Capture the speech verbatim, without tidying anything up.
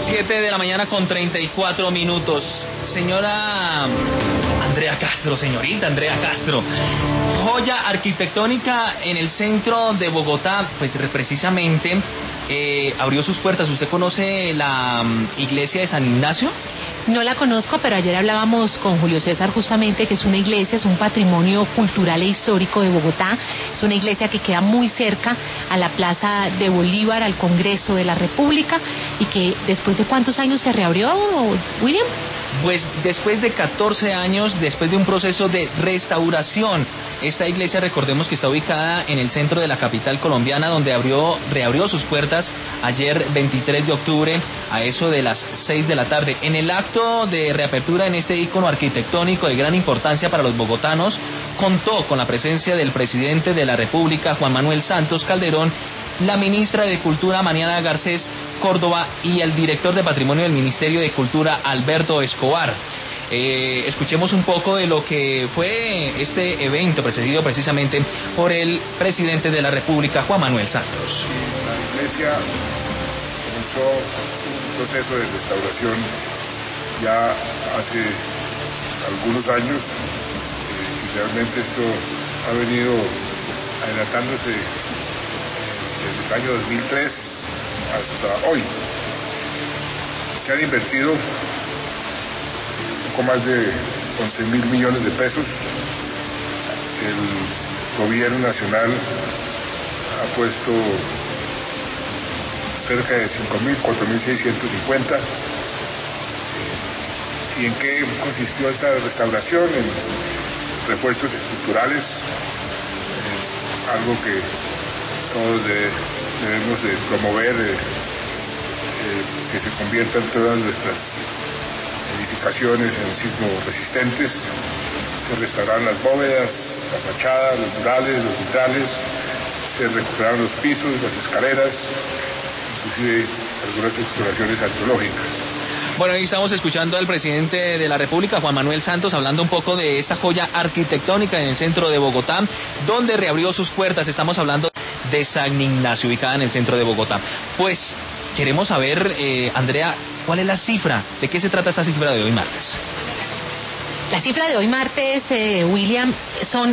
siete de la mañana con treinta y cuatro minutos. Señora Andrea Castro, señorita Andrea Castro, joya arquitectónica en el centro de Bogotá, pues precisamente eh, abrió sus puertas. ¿Usted conoce la um, iglesia de San Ignacio? No la conozco, pero ayer hablábamos con Julio César justamente que es una iglesia, es un patrimonio cultural e histórico de Bogotá, es una iglesia que queda muy cerca a la Plaza de Bolívar, al Congreso de la República, y que después de ¿cuántos años se reabrió, William? Pues después de catorce años, después de un proceso de restauración. Esta iglesia, recordemos que está ubicada en el centro de la capital colombiana, donde abrió, reabrió sus puertas ayer veintitrés de octubre a eso de las seis de la tarde. En el acto de reapertura en este ícono arquitectónico de gran importancia para los bogotanos, contó con la presencia del presidente de la República, Juan Manuel Santos Calderón, la ministra de Cultura, Mariana Garcés Córdoba, y el director de Patrimonio del Ministerio de Cultura, Alberto Escobar. Eh, escuchemos un poco de lo que fue este evento, precedido precisamente por el presidente de la República, Juan Manuel Santos. La iglesia comenzó un proceso de restauración ya hace algunos años, eh, y realmente esto ha venido adelantándose desde el año dos mil tres hasta hoy. Se han invertido un poco más de once mil millones de pesos. El gobierno nacional ha puesto cerca de cinco mil, cuatro mil seiscientos cincuenta. ¿Y en qué consistió esa restauración? En refuerzos estructurales, eh, algo que todos de, debemos de promover, eh, eh, que se conviertan todas nuestras edificaciones en sismo resistentes. Se restauraron las bóvedas, la fachada, los murales, los vitrales, se recuperaron los pisos, las escaleras, inclusive algunas exploraciones arqueológicas. Bueno, ahí estamos escuchando al presidente de la República, Juan Manuel Santos, hablando un poco de esta joya arquitectónica en el centro de Bogotá, donde reabrió sus puertas. Estamos hablando de San Ignacio, ubicada en el centro de Bogotá. Pues queremos saber, eh, Andrea, ¿cuál es la cifra? ¿De qué se trata esta cifra de hoy martes? La cifra de hoy martes, eh, William, son